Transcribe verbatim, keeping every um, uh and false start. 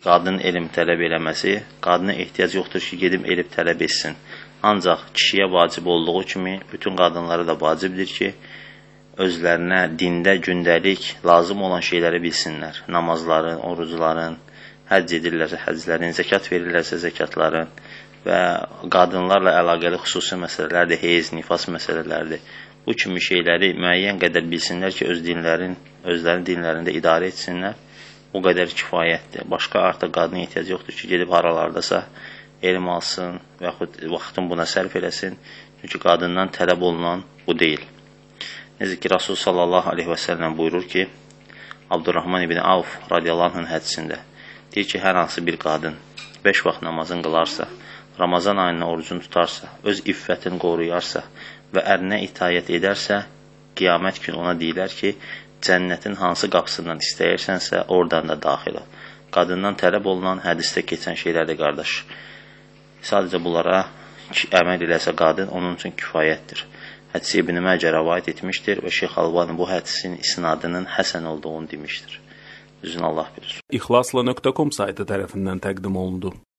qadının elm tələb eləməsi, qadına ehtiyac yoxdur ki, gedib elm tələb etsin. Ancaq kişiyə vacib olduğu kimi, bütün qadınlara da vacibdir ki, özlərinə dində gündəlik lazım olan şeyləri bilsinlər. Namazların, orucların, həcc edirlərsə həclərin, zəkat verirlərsə zəkatların və qadınlarla əlaqəli xüsusi məsələlərdir, heyz, nifas məsələlərdir. Bu kimi şeyləri müəyyən qədər bilsinlər ki, öz dinlərin, özlərin dinlərində idarə etsinlər. O qədər kifayətdir. Başqa artıq qadına ehtiyac yoxdur ki, gedib haralardasa elm alsın və yaxud vaxtın buna sərf eləsin. Çünki qadından tələb olunan bu deyil. Necə ki, Rasul sallallahu aleyhi və səlləm buyurur ki, Abdurrahman ibn Avf radiyallahu anh hədisində deyir ki, hər hansı bir qadın beş vaxt namazın qılarsa, Ramazan ayında orucunu tutarsa, öz iffətini qoruyarsa və ərinə itayət edərsə, qiyamət günü ona deyilər ki, cənnətin hansı qapısından istəyirsənsə, oradan da daxil ol. Qadından tələb olunan hədisdə keçən şeylərdir, qardaş. Sadəcə bunlara əməl eləsə qadın, onun üçün kifayətdir. Hədisi İbn Məcə rəvayət etmişdir və Şeyx Albani bu hədisin isnadının həsən olduğunu demişdir. Düzün Allah bilir. İxlasla nöqtə com saytı tərəfindən təqdim olundu.